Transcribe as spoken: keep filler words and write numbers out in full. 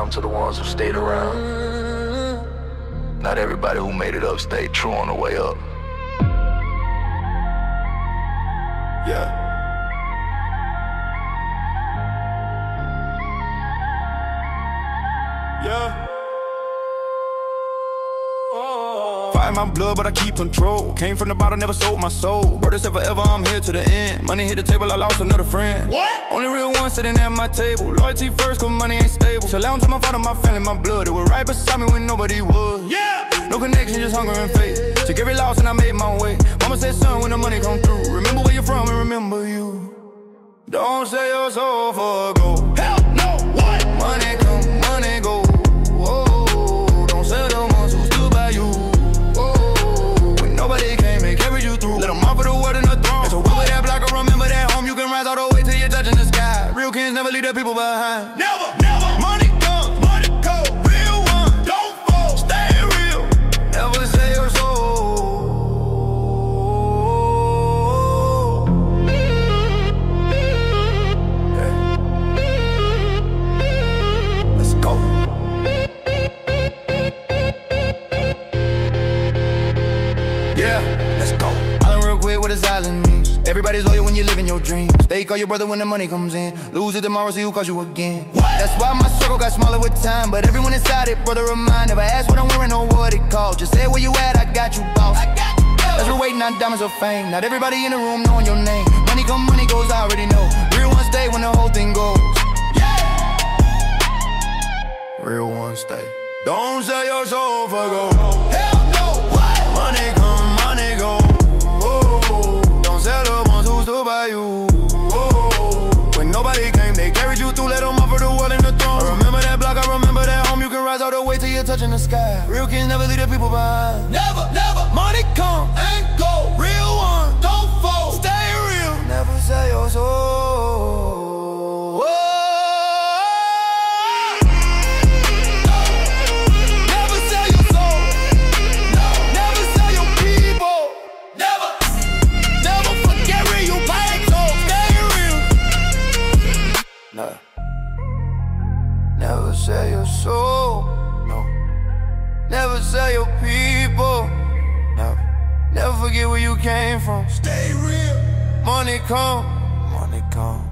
time to the ones who stayed around. Not everybody who made it up stayed true on the way up. Yeah. Yeah. Oh. Fight my blood, but I keep control. Came from the bottom, never sold my soul. Brother said forever, I'm here to the end. Money hit the table, I lost another friend. What? Only real one sitting at my table. Loyalty first, cause money ain't stable. So lounge to my father, my family, my blood. They were right beside me when nobody was. Yeah. No connection, just hunger and faith. Took every loss and I made my way. Mama said, son, when the money come through, remember where you're from and remember you. Don't sell your soul for gold. Hell no, what? Money come, money go. Oh, don't sell the ones who stood by you. Oh, when nobody came and carried you through. Let them offer the word in the throne. So over that block, or remember that home. You can rise all the way till you're touching the sky. Real kings never leave their people behind. Never, never. Money comes, money go. Real one, don't fall. Stay real. Never sell your soul. What does island means? Everybody's loyal when you're living your dreams. They call your brother when the money comes in. Lose it tomorrow, see who calls you again. What? That's why my circle got smaller with time. But everyone inside it, brother of mine. Never ask what I'm wearing or what it called. Just say where you at, I got you, boss. I got you, as we're waiting on diamonds of fame. Not everybody in the room knowing your name. Money come, money goes, I already know. Real ones stay when the whole thing goes. Yeah. Real ones stay. Don't sell your soul for gold. Hell no, what? Money come, money go. Sell the ones who stood by you. Oh, when nobody came, they carried you through. Let them offer the world in the throne. I remember that block, I remember that home. You can rise all the way till you're touching the sky. Real kings never leave their people behind. Never, never. Money come and go. Real one, don't fall. Stay real. Never sell your soul. Oh. No. Never sell your soul. No. Never sell your people. No. Never forget where you came from. Stay real. Money come. Money come.